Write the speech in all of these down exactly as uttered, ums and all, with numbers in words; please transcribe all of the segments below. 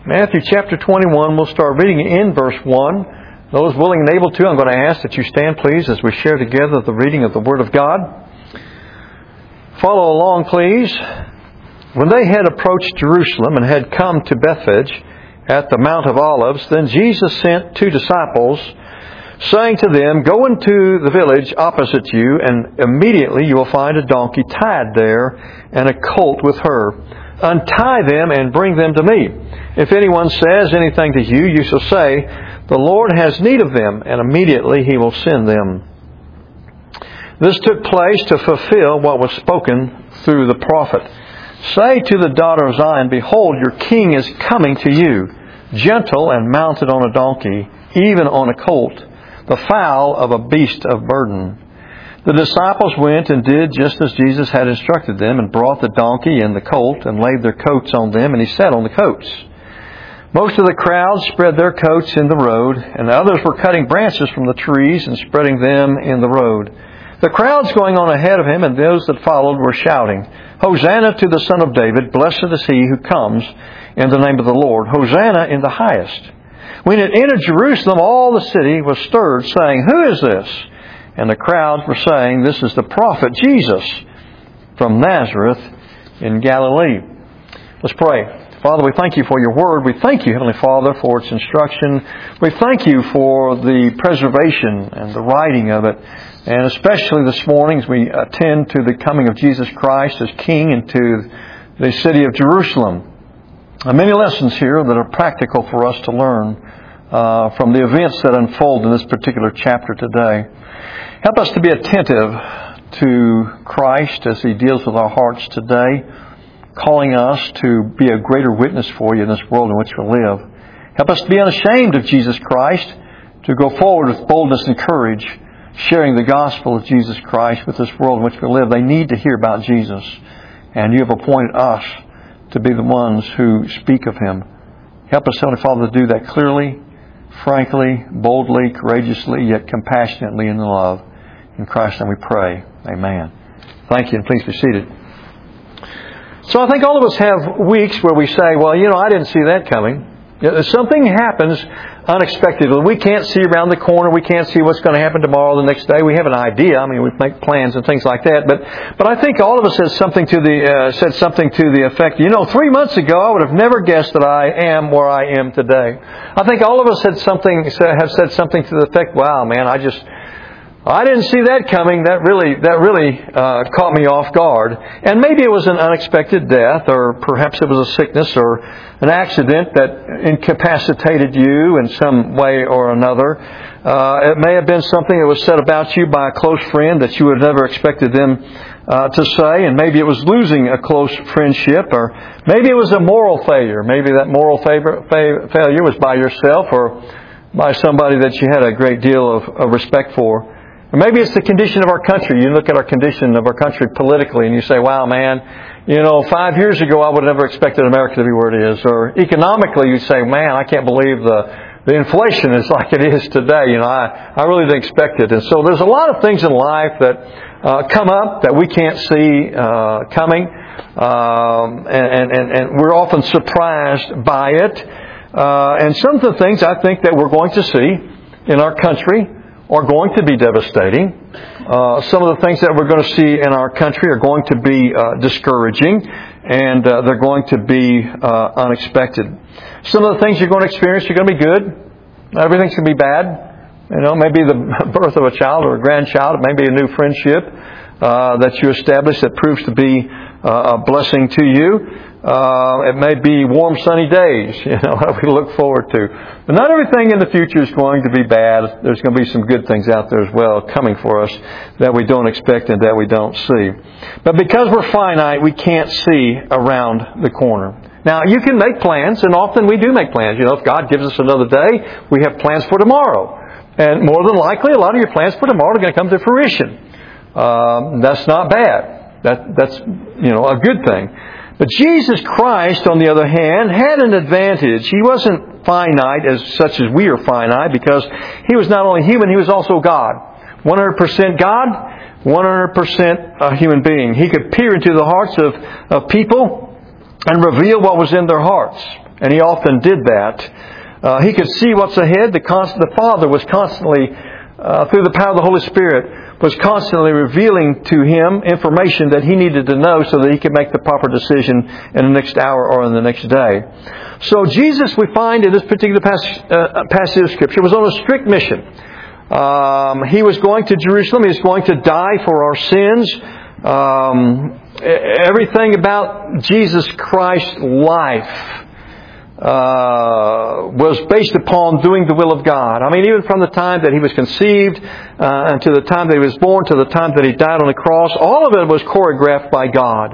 Matthew chapter twenty-one, we'll start reading in verse one. Those willing and able to, I'm going to ask that you stand, please, as we share together the reading of the Word of God. Follow along, please. When they had approached Jerusalem and had come to Bethphage at the Mount of Olives, then Jesus sent two disciples, saying to them, "Go into the village opposite you, and immediately you will find a donkey tied there and a colt with her. Untie them and bring them to me. If anyone says anything to you, you shall say, 'The Lord has need of them,' and immediately He will send them." This took place to fulfill what was spoken through the prophet. "Say to the daughter of Zion, Behold, your king is coming to you, gentle and mounted on a donkey, even on a colt, the foal of a beast of burden." The disciples went and did just as Jesus had instructed them, and brought the donkey and the colt, and laid their coats on them, and He sat on the coats. Most of the crowd spread their coats in the road, and others were cutting branches from the trees and spreading them in the road. The crowds going on ahead of Him and those that followed were shouting, "Hosanna to the Son of David! Blessed is He who comes in the name of the Lord! Hosanna in the highest!" When it entered Jerusalem, all the city was stirred, saying, "Who is this?" And the crowds were saying, "This is the prophet Jesus from Nazareth in Galilee." Let's pray. Father, we thank You for Your Word. We thank You, Heavenly Father, for its instruction. We thank You for the preservation and the writing of it. And especially this morning as we attend to the coming of Jesus Christ as King into the city of Jerusalem. There are many lessons here that are practical for us to learn uh, from the events that unfold in this particular chapter today. Help us to be attentive to Christ as He deals with our hearts today, calling us to be a greater witness for You in this world in which we live. Help us to be unashamed of Jesus Christ, to go forward with boldness and courage, sharing the gospel of Jesus Christ with this world in which we live. They need to hear about Jesus, and You have appointed us to be the ones who speak of Him. Help us, Heavenly Father, to do that clearly, frankly, boldly, courageously, yet compassionately in love. In Christ's name we pray. Amen. Thank you, and please be seated. So I think all of us have weeks where we say, well, you know, I didn't see that coming. Something happens unexpectedly. We can't see around the corner. We can't see what's going to happen tomorrow, the next day. We have an idea. I mean, we make plans and things like that. But but I think all of us said something to the uh, said something to the effect, you know, three months ago I would have never guessed that I am where I am today. I think all of us had something have said something to the effect, wow, man, I just I didn't see that coming. That really, that really uh, caught me off guard. And maybe it was an unexpected death, or perhaps it was a sickness or an accident that incapacitated you in some way or another. Uh, it may have been something that was said about you by a close friend that you would have never expected them uh, to say, and maybe it was losing a close friendship, or maybe it was a moral failure. Maybe that moral favor, fa- failure was by yourself or by somebody that you had a great deal of, of respect for. Or maybe it's the condition of our country. You look at our condition of our country politically and you say, wow, man, you know, five years ago I would have never expected America to be where it is. Or economically you say, man, I can't believe the the inflation is like it is today. You know, I, I really didn't expect it. And so there's a lot of things in life that uh, come up that we can't see uh, coming. Um, and, and, and we're often surprised by it. Uh, and some of the things I think that we're going to see in our country are going to be devastating. Uh, some of the things that we're going to see in our country are going to be uh, discouraging, and uh, they're going to be uh, unexpected. Some of the things you're going to experience are going to be good. Everything's going to be bad. You know, maybe the birth of a child or a grandchild. It may be a new friendship uh, that you establish that proves to be uh, a blessing to you. Uh, it may be warm, sunny days, you know, that we look forward to. But not everything in the future is going to be bad. There's going to be some good things out there as well coming for us that we don't expect and that we don't see. But because we're finite, we can't see around the corner. Now, you can make plans, and often we do make plans. You know, if God gives us another day, we have plans for tomorrow. And more than likely, a lot of your plans for tomorrow are going to come to fruition. Um, that's not bad. That, that's, you know, a good thing. But Jesus Christ, on the other hand, had an advantage. He wasn't finite as such as we are finite, because He was not only human, He was also God. one hundred percent God, one hundred percent a human being. He could peer into the hearts of, of people and reveal what was in their hearts. And He often did that. Uh, he could see what's ahead. The, const- the Father was constantly, uh, through the power of the Holy Spirit, was constantly revealing to Him information that He needed to know so that He could make the proper decision in the next hour or in the next day. So Jesus, we find in this particular passage, uh, passage of Scripture, was on a strict mission. Um, he was going to Jerusalem. He was going to die for our sins. Um, everything about Jesus Christ's life uh, was based upon doing the will of God. I mean, even from the time that He was conceived uh, and to the time that He was born, to the time that He died on the cross, all of it was choreographed by God.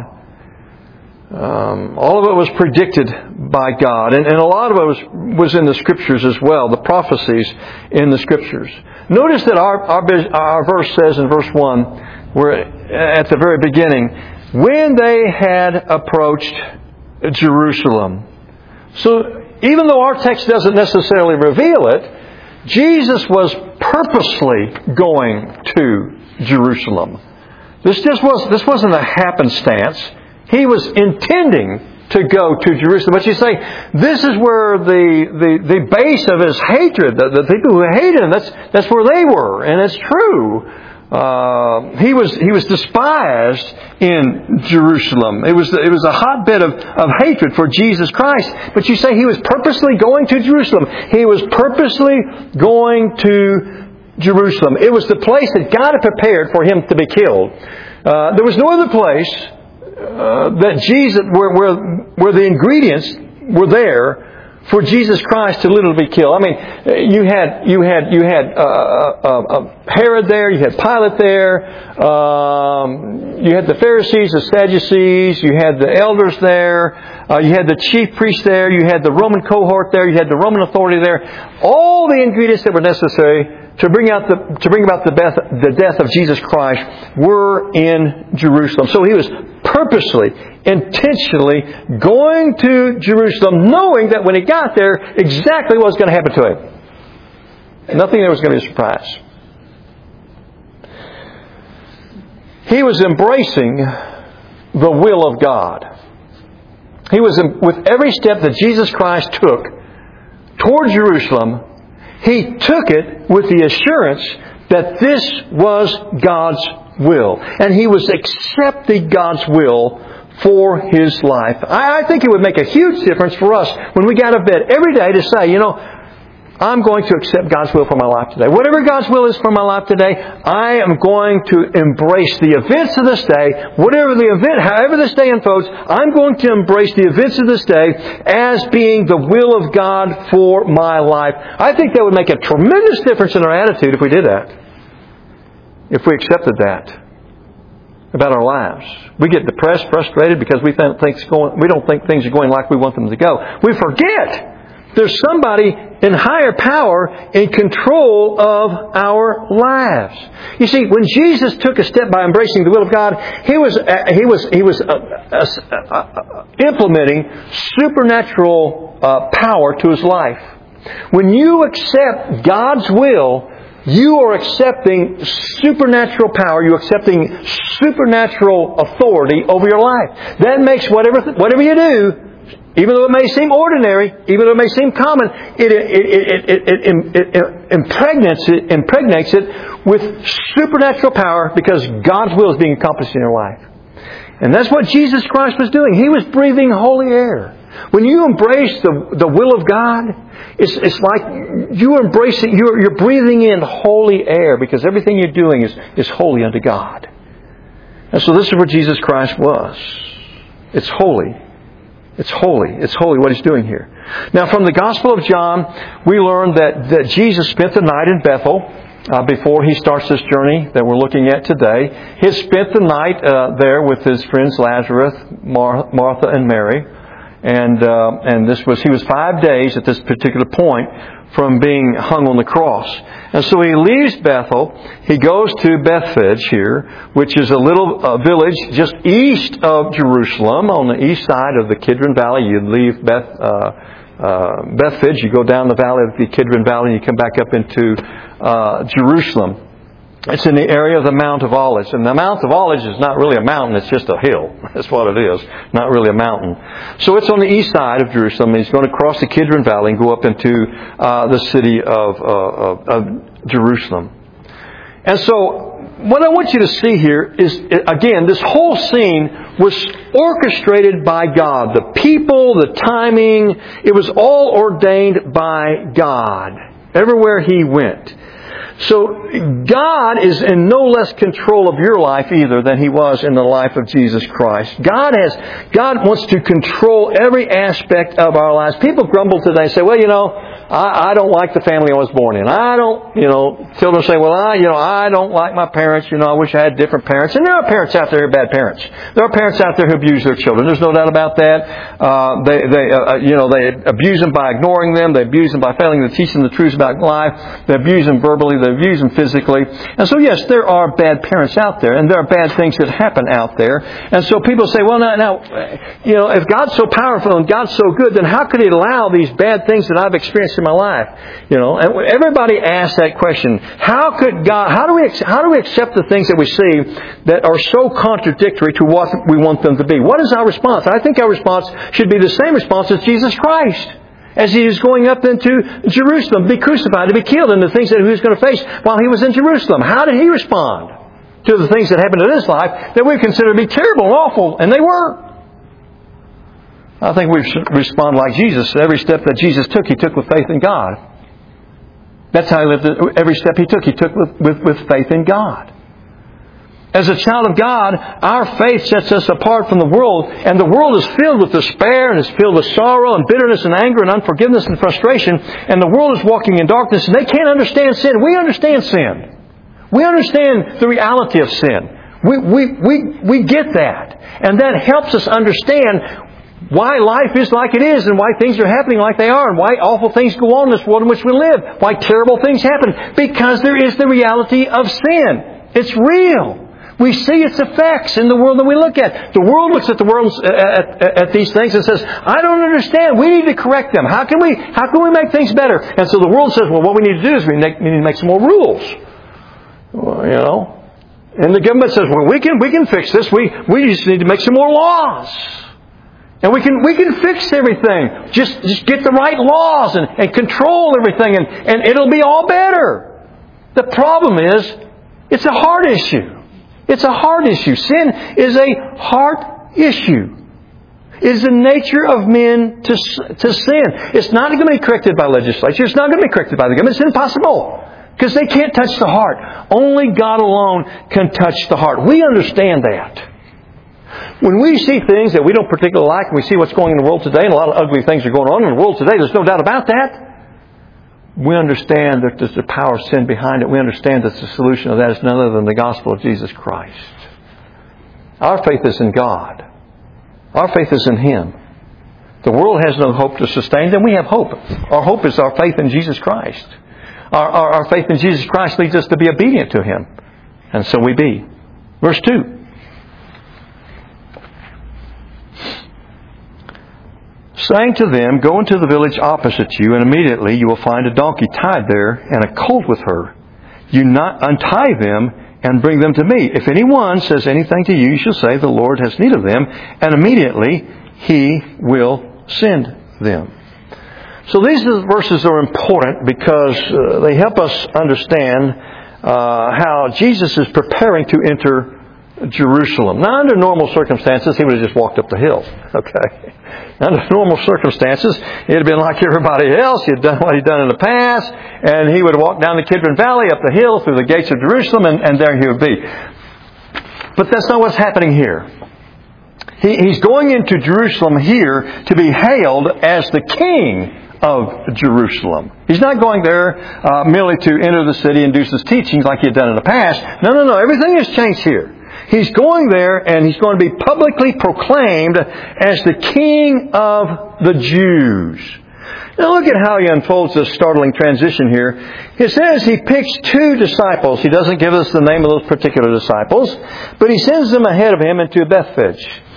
Um, all of it was predicted by God. And, and a lot of it was, was in the Scriptures as well, the prophecies in the Scriptures. Notice that our, our, our verse says in verse one, where at the very beginning, when they had approached Jerusalem. So even though our text doesn't necessarily reveal it, Jesus was purposely going to Jerusalem. This just was this wasn't a happenstance. He was intending to go to Jerusalem. But you say, this is where the, the, the base of His hatred, the, the people who hated Him, that's, that's where they were. And it's true. Uh, he was he was despised in Jerusalem. It was it was a hotbed of, of hatred for Jesus Christ. But you say He was purposely going to Jerusalem. He was purposely going to Jerusalem. It was the place that God had prepared for Him to be killed. Uh, there was no other place uh, that Jesus where, where where the ingredients were there for Jesus Christ to literally be killed. I mean, you had you had you had uh, uh, uh, Herod there, you had Pilate there, um, you had the Pharisees, the Sadducees, you had the elders there, uh, you had the chief priests there, you had the Roman cohort there, you had the Roman authority there. All the ingredients that were necessary to bring out the to bring about the death the death of Jesus Christ were in Jerusalem. So He was purposely, intentionally going to Jerusalem, knowing that when He got there, exactly what was going to happen to Him. Nothing there was going to be a surprise. He was embracing the will of God. He was, with every step that Jesus Christ took toward Jerusalem, He took it with the assurance that this was God's will. And He was accepting God's will for His life. I, I think it would make a huge difference for us when we got out of bed every day to say, you know, I'm going to accept God's will for my life today. Whatever God's will is for my life today, I am going to embrace the events of this day. Whatever the event, however this day unfolds, I'm going to embrace the events of this day as being the will of God for my life. I think that would make a tremendous difference in our attitude if we did that. If we accepted that about our lives. We get depressed, frustrated because we don't think going, we don't think things are going like we want them to go. We forget there's somebody in higher power in control of our lives. You see, when Jesus took a step by embracing the will of God, He was uh, He was He was uh, uh, uh, implementing supernatural uh, power to His life. When you accept God's will, you are accepting supernatural power. You're accepting supernatural authority over your life. That makes whatever whatever you do, even though it may seem ordinary, even though it may seem common, it, it, it, it, it, it, it impregnates it, impregnates it with supernatural power because God's will is being accomplished in your life. And that's what Jesus Christ was doing. He was breathing holy air. When you embrace the, the will of God, it's, it's like you embrace it, you're, you're breathing in holy air because everything you're doing is, is holy unto God. And so this is where Jesus Christ was. It's holy. It's holy. It's holy what He's doing here. Now from the Gospel of John, we learn that, that Jesus spent the night in Bethel uh, before He starts this journey that we're looking at today. He spent the night uh, there with His friends Lazarus, Mar- Martha, and Mary. And uh, and this was he was five days at this particular point from being hung on the cross. And so He leaves Bethel. He goes to Bethphage here, which is a little uh, village just east of Jerusalem, on the east side of the Kidron Valley. You leave Beth uh, uh, Bethphage, you go down the valley of the Kidron Valley, and you come back up into uh, Jerusalem. It's in the area of the Mount of Olives. And the Mount of Olives is not really a mountain, it's just a hill. That's what it is. Not really a mountain. So it's on the east side of Jerusalem. He's going to cross the Kidron Valley and go up into uh, the city of, uh, of, of Jerusalem. And so what I want you to see here is, again, this whole scene was orchestrated by God. The people, the timing, it was all ordained by God. Everywhere He went. So God is in no less control of your life either than He was in the life of Jesus Christ. God has, God wants to control every aspect of our lives. People grumble today and say, well, you know, I, I don't like the family I was born in. I don't, you know, children say, well, I, you know, I don't like my parents. You know, I wish I had different parents. And there are parents out there who are bad parents. There are parents out there who abuse their children. There's no doubt about that. Uh, they, they, uh, you know, they abuse them by ignoring them. They abuse them by failing to teach them the truths about life. They abuse them verbally. They abuse them physically. And so, yes, there are bad parents out there, and there are bad things that happen out there. And so people say, well, now, now, you know, if God's so powerful and God's so good, then how could He allow these bad things that I've experienced in my life? You know, and everybody asks that question. How could God, how do we, how do we accept the things that we see that are so contradictory to what we want them to be? What is our response? I think our response should be the same response as Jesus Christ. As He is going up into Jerusalem to be crucified, to be killed, and the things that He was going to face while He was in Jerusalem. How did He respond to the things that happened in His life that we consider to be terrible and awful? And they were. I think we should respond like Jesus. Every step that Jesus took, He took with faith in God. That's how He lived. Every step He took, He took with, with, with faith in God. As a child of God, our faith sets us apart from the world, and the world is filled with despair, and is filled with sorrow, and bitterness, and anger, and unforgiveness, and frustration, and the world is walking in darkness, and they can't understand sin. We understand sin. We understand the reality of sin. We, we, we, we get that. And that helps us understand why life is like it is, and why things are happening like they are, and why awful things go on in this world in which we live, why terrible things happen. Because there is the reality of sin. It's real. We see its effects in the world that we look at. The world looks at the world at, at, at these things and says, I don't understand. We need to correct them. How can we, how can we make things better? And so the world says, well, what we need to do is we need to make some more rules. Well, you know. And the government says, well, we can, we can fix this. We, we just need to make some more laws. And we can, we can fix everything. Just, just get the right laws and, and control everything, and, and it'll be all better. The problem is, it's a heart issue. It's a heart issue. Sin is a heart issue. It is the nature of men to, to sin. It's not going to be corrected by legislature. It's not going to be corrected by the government. It's impossible. Because they can't touch the heart. Only God alone can touch the heart. We understand that. When we see things that we don't particularly like, and we see what's going on in the world today, and a lot of ugly things are going on in the world today, there's no doubt about that. We understand that there's the power of sin behind it. We understand that the solution of that is none other than the gospel of Jesus Christ. Our faith is in God. Our faith is in Him. The world has no hope to sustain them. We have hope. Our hope is our faith in Jesus Christ. Our, our, our faith in Jesus Christ leads us to be obedient to Him. And so we be. Verse two. Saying to them, go into the village opposite you, and immediately you will find a donkey tied there, and a colt with her. You not untie them, and bring them to me. If anyone says anything to you, you shall say, the Lord has need of them, and immediately He will send them. So these verses are important because uh, they help us understand uh, how Jesus is preparing to enter Jerusalem. Now, under normal circumstances, He would have just walked up the hill. Okay. Under normal circumstances, it would have been like everybody else. He had done what He'd done in the past, and He would have walked down the Kidron Valley, up the hill, through the gates of Jerusalem, and, and there He would be. But that's not what's happening here. He, he's going into Jerusalem here to be hailed as the King of Jerusalem. He's not going there uh, merely to enter the city and do His teachings like He had done in the past. No, no, no. Everything has changed here. He's going there, and He's going to be publicly proclaimed as the King of the Jews. Now look at how He unfolds this startling transition here. It says He picks two disciples. He doesn't give us the name of those particular disciples, but He sends them ahead of Him into Bethphage.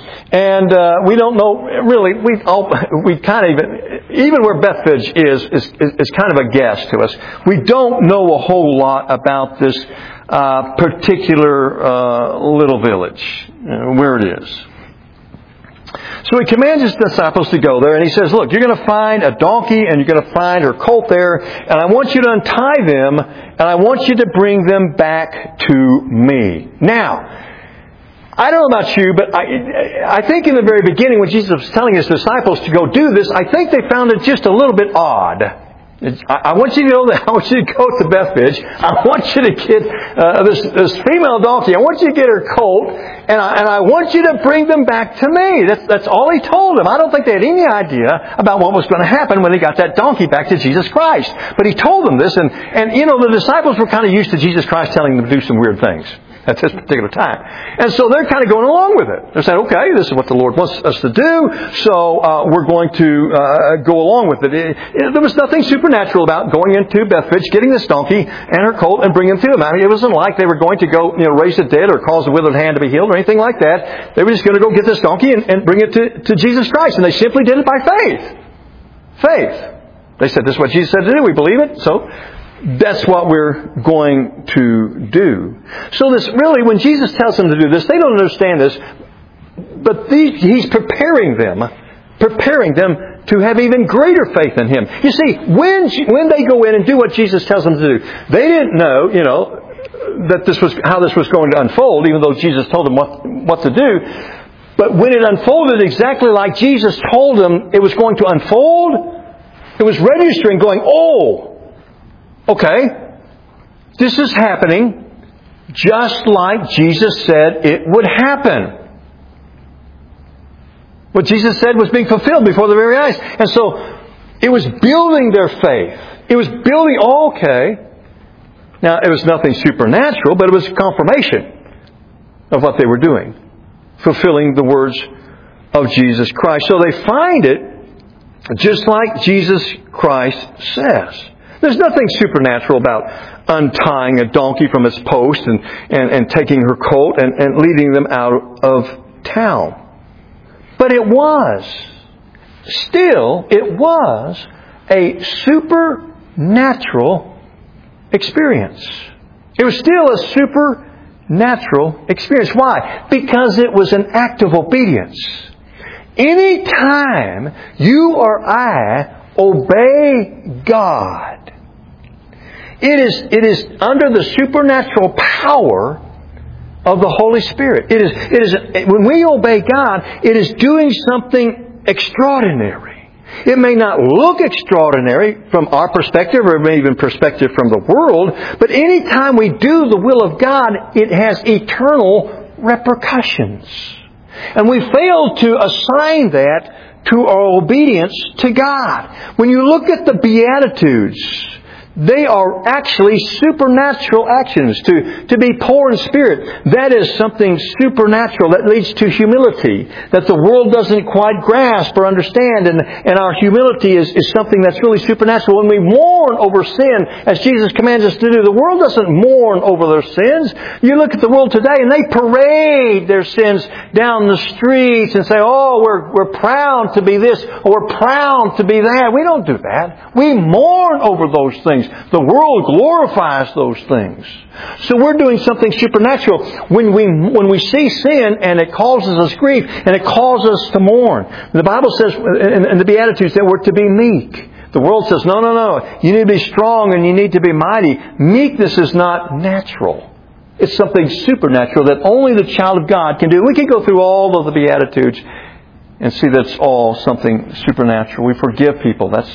And uh, we don't know, really, we all, we kind of even, even where Bethphage is, is, is, is kind of a guess to us. We don't know a whole lot about this uh, particular uh, little village, uh, where it is. So He commands His disciples to go there, and He says, look, you're going to find a donkey, and you're going to find her colt there, and I want you to untie them, and I want you to bring them back to me. Now, I don't know about you, but I, I think in the very beginning when Jesus was telling His disciples to go do this, I think they found it just a little bit odd. It's, I, I want you to go there. I want you to go to Bethphage. I want you to get uh, this, this female donkey. I want you to get her colt, and I, and I want you to bring them back to me. That's, that's all He told them. I don't think they had any idea about what was going to happen when they got that donkey back to Jesus Christ. But He told them this, and, and you know, the disciples were kind of used to Jesus Christ telling them to do some weird things at this particular time. And so they're kind of going along with it. They're saying, okay, this is what the Lord wants us to do, so uh, we're going to uh, go along with it. It, it. There was nothing supernatural about going into Bethphage, getting this donkey and her colt and bringing them to Him. I mean, it wasn't like they were going to go, you know, raise the dead or cause a withered hand to be healed or anything like that. They were just going to go get this donkey and, and bring it to, to Jesus Christ. And they simply did it by faith. Faith. They said, this is what Jesus said to do. We believe it. So that's what we're going to do. So this really, when Jesus tells them to do this, they don't understand this, but these, He's preparing them, preparing them to have even greater faith in Him. You see, when when they go in and do what Jesus tells them to do, they didn't know, you know, that this was how this was going to unfold, even though Jesus told them what what to do. But when it unfolded exactly like Jesus told them it was going to unfold, it was registering, going, oh. Okay, this is happening just like Jesus said it would happen. What Jesus said was being fulfilled before their very eyes. And so it was building their faith. It was building, okay. Now, it was nothing supernatural, but it was confirmation of what they were doing. Fulfilling the words of Jesus Christ. So they find it just like Jesus Christ says. There's nothing supernatural about untying a donkey from its post and, and, and taking her colt and, and leading them out of town. But it was, still, it was a supernatural experience. It was still a supernatural experience. Why? Because it was an act of obedience. Any time you or I obey God, It is, it is under the supernatural power of the Holy Spirit. It is, it is, when we obey God, it is doing something extraordinary. It may not look extraordinary from our perspective or maybe even perspective from the world, but any time we do the will of God, it has eternal repercussions. And we fail to assign that to our obedience to God. When you look at the Beatitudes, they are actually supernatural actions. To, to be poor in spirit, that is something supernatural that leads to humility that the world doesn't quite grasp or understand. And, and our humility is, is something that's really supernatural. When we mourn over sin, as Jesus commands us to do, the world doesn't mourn over their sins. You look at the world today and they parade their sins down the streets and say, oh, we're, we're proud to be this or we're proud to be that. We don't do that. We mourn over those things. The world glorifies those things. So we're doing something supernatural when we when we see sin and it causes us grief and it causes us to mourn. The Bible says in, in the Beatitudes that we're to be meek. The world says, no, no, no. You need to be strong and you need to be mighty. Meekness is not natural. It's something supernatural that only the child of God can do. We can go through all of the Beatitudes and see that's all something supernatural. We forgive people. That's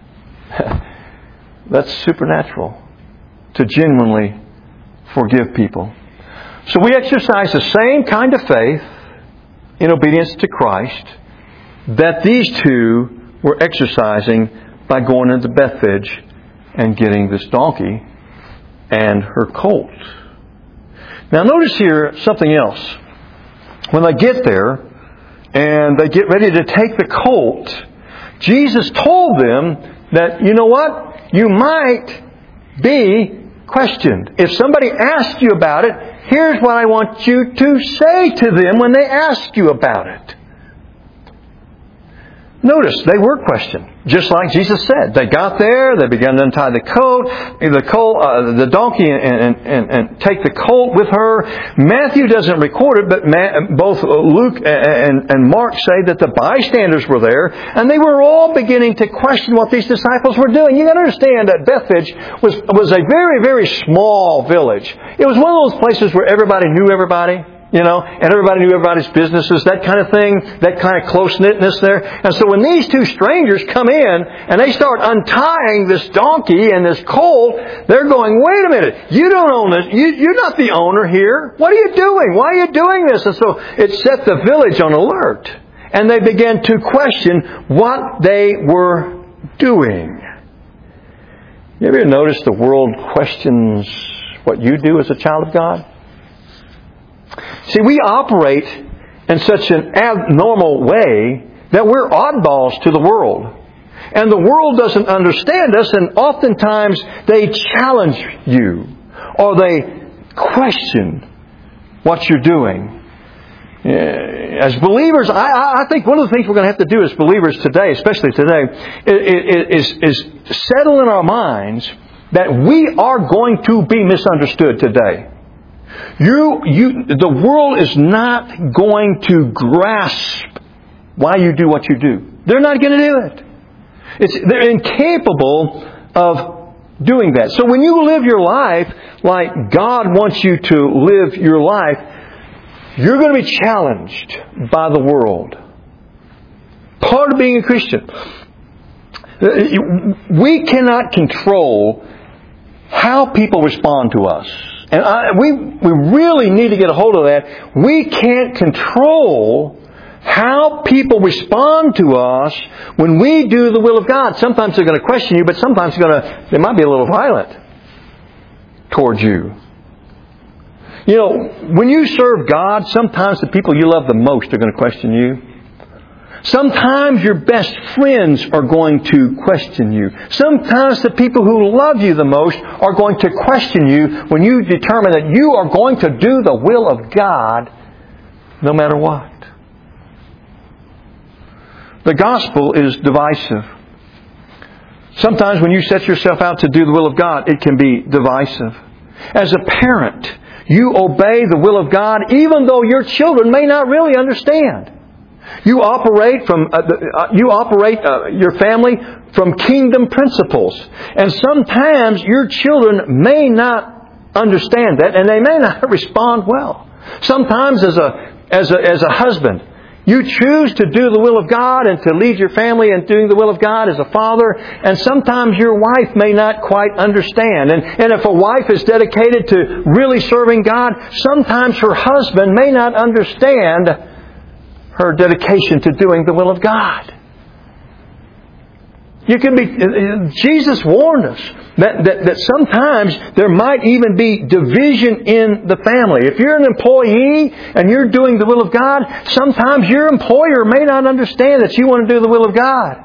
That's supernatural, to genuinely forgive people. So we exercise the same kind of faith in obedience to Christ that these two were exercising by going into Bethphage and getting this donkey and her colt. Now notice here something else. When they get there and they get ready to take the colt, Jesus told them that, you know what? You might be questioned. If somebody asks you about it, here's what I want you to say to them when they ask you about it. Notice, they were questioned. Just like Jesus said. They got there, they began to untie the colt, the colt, uh, the donkey, and, and, and, and take the colt with her. Matthew doesn't record it, but Ma- both Luke and, and Mark say that the bystanders were there, and they were all beginning to question what these disciples were doing. You got to understand that Bethphage was, was a very, very small village. It was one of those places where everybody knew everybody. You know, and everybody knew everybody's businesses, that kind of thing, that kind of close-knitness there. And so when these two strangers come in and they start untying this donkey and this colt, they're going, wait a minute, you don't own this. You, you're not the owner here. What are you doing? Why are you doing this? And so it set the village on alert. And they began to question what they were doing. You ever notice the world questions what you do as a child of God? See, we operate in such an abnormal way that we're oddballs to the world. And the world doesn't understand us, and oftentimes they challenge you or they question what you're doing. As believers, I, I think one of the things we're going to have to do as believers today, especially today, is, is, is settle in our minds that we are going to be misunderstood today. You, you, the world is not going to grasp why you do what you do. They're not going to do it. It's, they're incapable of doing that. So when you live your life like God wants you to live your life, you're going to be challenged by the world. Part of being a Christian. We cannot control how people respond to us. And I, we we really need to get a hold of that. We can't control how people respond to us when we do the will of God. Sometimes they're going to question you, but sometimes they're going to, they might be a little violent towards you. You know, when you serve God, sometimes the people you love the most are going to question you. Sometimes your best friends are going to question you. Sometimes the people who love you the most are going to question you when you determine that you are going to do the will of God no matter what. The gospel is divisive. Sometimes when you set yourself out to do the will of God, it can be divisive. As a parent, you obey the will of God even though your children may not really understand. You operate from uh, uh, you operate uh, your family from kingdom principles, and sometimes your children may not understand that, and they may not respond well. Sometimes, as a as a as a husband, you choose to do the will of God and to lead your family in doing the will of God as a father, and sometimes your wife may not quite understand. And and if a wife is dedicated to really serving God, sometimes her husband may not understand her dedication to doing the will of God. You can be. Jesus warned us that, that, that sometimes there might even be division in the family. If you're an employee and you're doing the will of God, sometimes your employer may not understand that you want to do the will of God.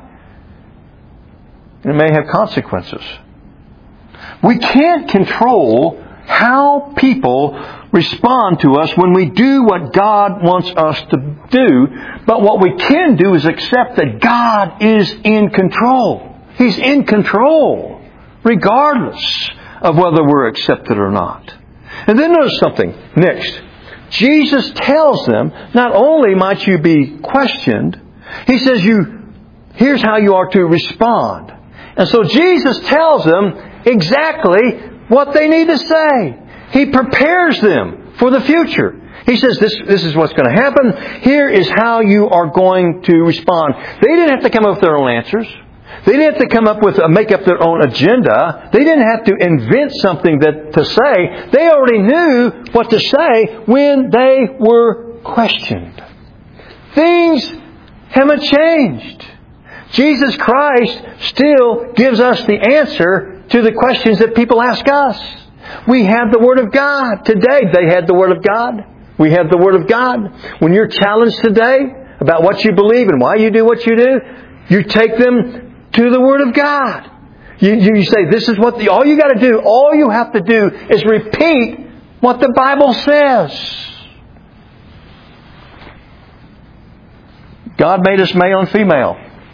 It may have consequences. We can't control how people respond to us when we do what God wants us to do. But what we can do is accept that God is in control. He's in control, regardless of whether we're accepted or not. And then notice something next. Jesus tells them, not only might you be questioned, He says, "You, here's how you are to respond." And so Jesus tells them exactly what they need to say. He prepares them for the future. He says, this, this is what's going to happen. Here is how you are going to respond. They didn't have to come up with their own answers. They didn't have to come up with, uh, make up their own agenda. They didn't have to invent something that to say. They already knew what to say when they were questioned. Things haven't changed. Jesus Christ still gives us the answer to the questions that people ask us. We have the Word of God. Today, they had the Word of God. We have the Word of God. When you're challenged today about what you believe and why you do what you do, you take them to the Word of God. You, you say, this is what the, all you got to do, all you have to do is repeat what the Bible says. God made us male and female.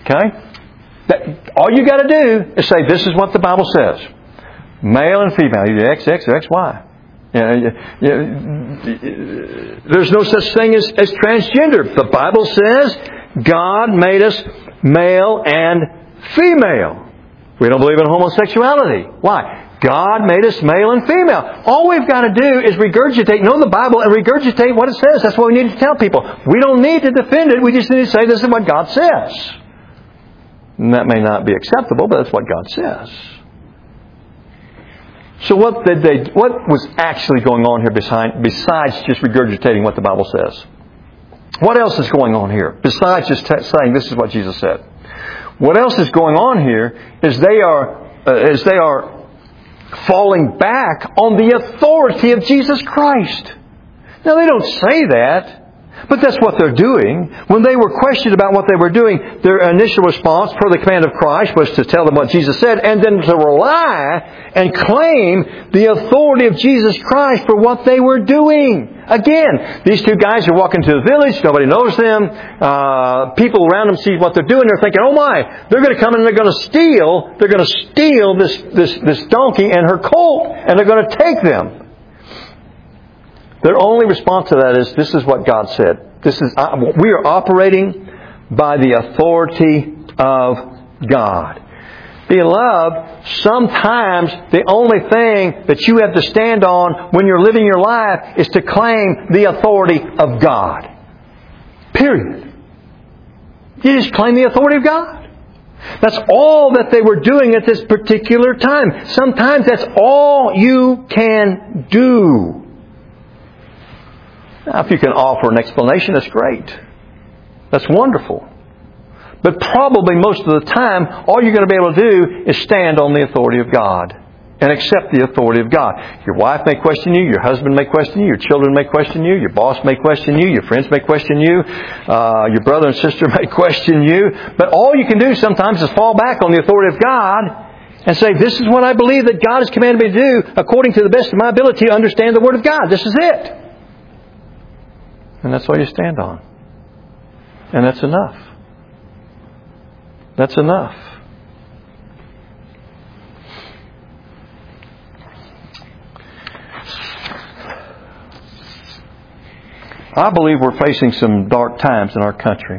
Okay? That, all you got to do is say, this is what the Bible says. Male and female, either X X or X Y. You know, you, you, there's no such thing as, as transgender. The Bible says God made us male and female. We don't believe in homosexuality. Why? God made us male and female. All we've got to do is regurgitate, know the Bible, and regurgitate what it says. That's what we need to tell people. We don't need to defend it. We just need to say this is what God says. And that may not be acceptable, but that's what God says. So what did they? What was actually going on here behind, besides just regurgitating what the Bible says? What else is going on here besides just t- saying this is what Jesus said? What else is going on here is they are uh, is they are falling back on the authority of Jesus Christ. Now they don't say that. But that's what they're doing. When they were questioned about what they were doing, their initial response, per the command of Christ, was to tell them what Jesus said, and then to rely and claim the authority of Jesus Christ for what they were doing. Again, these two guys are walking to the village. Nobody knows them. Uh, people around them see what they're doing. They're thinking, oh my, they're going to come and they're going to steal. They're going to steal this, this, this donkey and her colt, and they're going to take them. Their only response to that is, this is what God said. This is uh, we are operating by the authority of God. Beloved, sometimes the only thing that you have to stand on when you're living your life is to claim the authority of God. Period. You just claim the authority of God. That's all that they were doing at this particular time. Sometimes that's all you can do. Now, if you can offer an explanation, that's great. That's wonderful. But probably most of the time, all you're going to be able to do is stand on the authority of God and accept the authority of God. Your wife may question you, your husband may question you, your children may question you, your boss may question you, your friends may question you, uh, your brother and sister may question you. But all you can do sometimes is fall back on the authority of God and say, this is what I believe that God has commanded me to do according to the best of my ability to understand the Word of God. This is it. And that's all you stand on. And that's enough. That's enough. I believe we're facing some dark times in our country.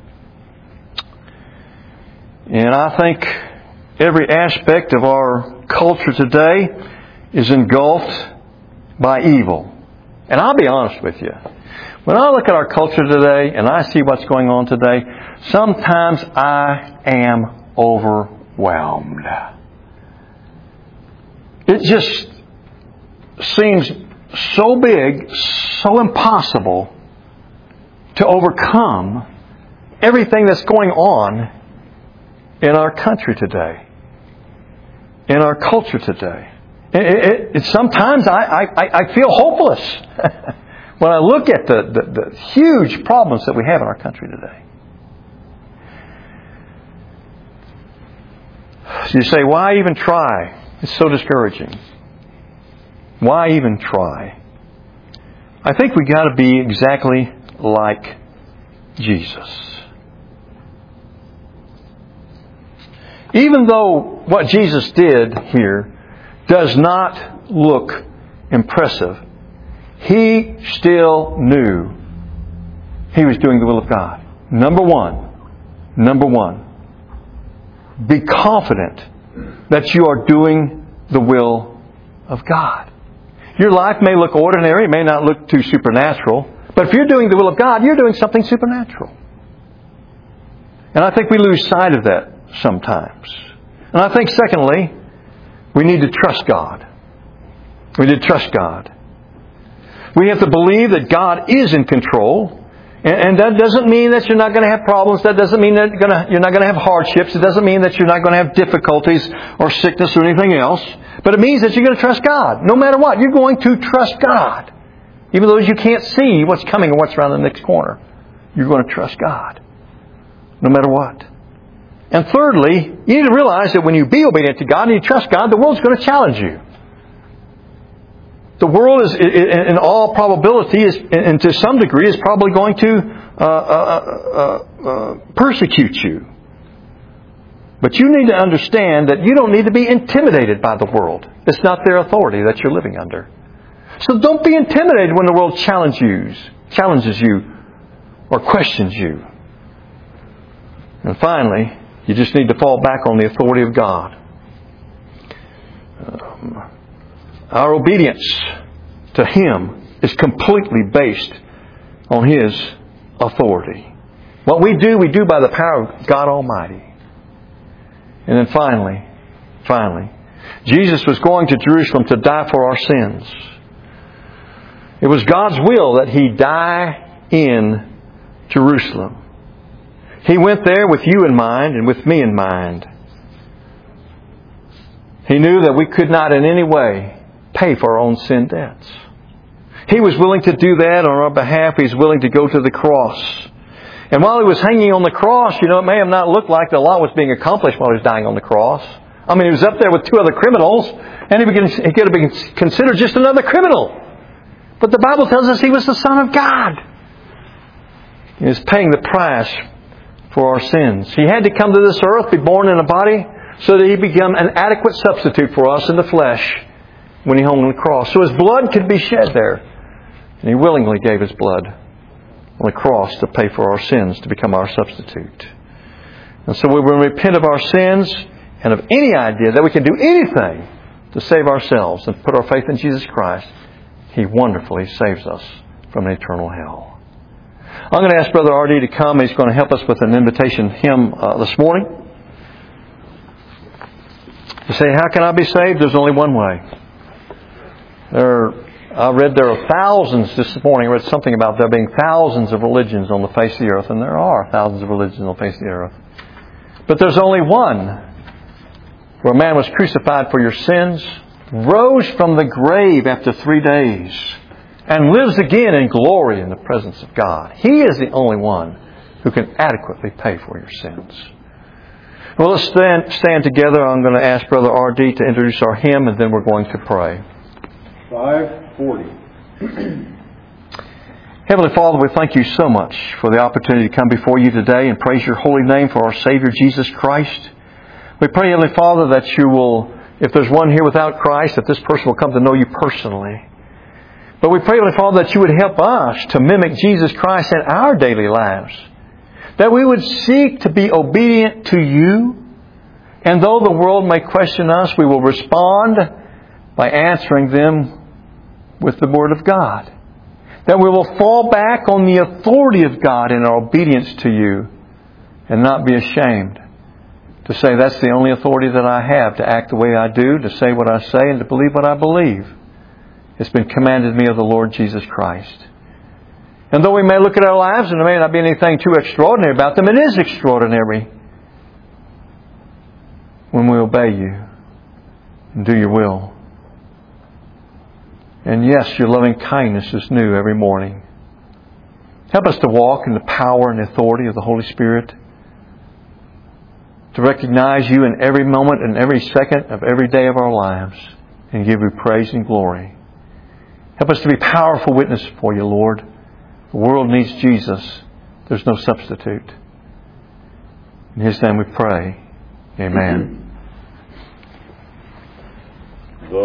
And I think every aspect of our culture today is engulfed by evil. And I'll be honest with you. When I look at our culture today and I see what's going on today, sometimes I am overwhelmed. It just seems so big, so impossible to overcome everything that's going on in our country today, in our culture today. It, it, it, sometimes I, I, I feel hopeless when I look at the, the, the huge problems that we have in our country today. So you say, why even try? It's so discouraging. Why even try? I think we got to be exactly like Jesus. Even though what Jesus did here does not look impressive, He still knew He was doing the will of God. Number one, number one, be confident that you are doing the will of God. Your life may look ordinary, it may not look too supernatural, but if you're doing the will of God, you're doing something supernatural. And I think we lose sight of that sometimes. And I think, secondly, we need to trust God. We need to trust God. We have to believe that God is in control. And that doesn't mean that you're not going to have problems. That doesn't mean that you're not going to have hardships. It doesn't mean that you're not going to have difficulties or sickness or anything else. But it means that you're going to trust God. No matter what, you're going to trust God. Even though you can't see what's coming or what's around the next corner. You're going to trust God. No matter what. And thirdly, you need to realize that when you be obedient to God and you trust God, the world's going to challenge you. The world is, in all probability, is, and to some degree, is probably going to uh, uh, uh, uh, persecute you. But you need to understand that you don't need to be intimidated by the world. It's not their authority that you're living under. So don't be intimidated when the world challenges you, challenges you or questions you. And finally, you just need to fall back on the authority of God. Um, our obedience to Him is completely based on His authority. What we do, we do by the power of God Almighty. And then finally, finally, Jesus was going to Jerusalem to die for our sins. It was God's will that He die in Jerusalem. He went there with you in mind and with me in mind. He knew that we could not in any way pay for our own sin debts. He was willing to do that on our behalf. He was willing to go to the cross. And while He was hanging on the cross, you know, it may have not looked like a lot was being accomplished while He was dying on the cross. I mean, He was up there with two other criminals, and He could have been considered just another criminal. But the Bible tells us He was the Son of God. He was paying the price for our sins. He had to come to this earth, be born in a body, so that He become an adequate substitute for us in the flesh when He hung on the cross. So His blood could be shed there. And He willingly gave His blood on the cross to pay for our sins, to become our substitute. And so we will repent of our sins and of any idea that we can do anything to save ourselves and put our faith in Jesus Christ. He wonderfully saves us from an eternal hell. I'm going to ask Brother R D to come. He's going to help us with an invitation hymn uh, this morning. You say, how can I be saved? There's only one way. There I read there are thousands this morning. I read something about there being thousands of religions on the face of the earth. And there are thousands of religions on the face of the earth. But there's only one where a man was crucified for your sins, rose from the grave after three days, and lives again in glory in the presence of God. He is the only one who can adequately pay for your sins. Well, let's stand, stand together. I'm going to ask Brother R D to introduce our hymn, and then we're going to pray. five forty. Heavenly Father, we thank You so much for the opportunity to come before You today and praise Your holy name for our Savior Jesus Christ. We pray, Heavenly Father, that You will, if there's one here without Christ, that this person will come to know You personally. But we pray, Heavenly Father, that You would help us to mimic Jesus Christ in our daily lives. That we would seek to be obedient to You. And though the world may question us, we will respond by answering them with the Word of God. That we will fall back on the authority of God in our obedience to You and not be ashamed to say that's the only authority that I have, to act the way I do, to say what I say, and to believe what I believe. It's been commanded me of the Lord Jesus Christ. And though we may look at our lives and there may not be anything too extraordinary about them, it is extraordinary when we obey You and do Your will. And yes, Your loving kindness is new every morning. Help us to walk in the power and authority of the Holy Spirit, to recognize You in every moment and every second of every day of our lives, and give You praise and glory. Help us to be powerful witnesses for You, Lord. The world needs Jesus. There's no substitute. In His name we pray. Amen.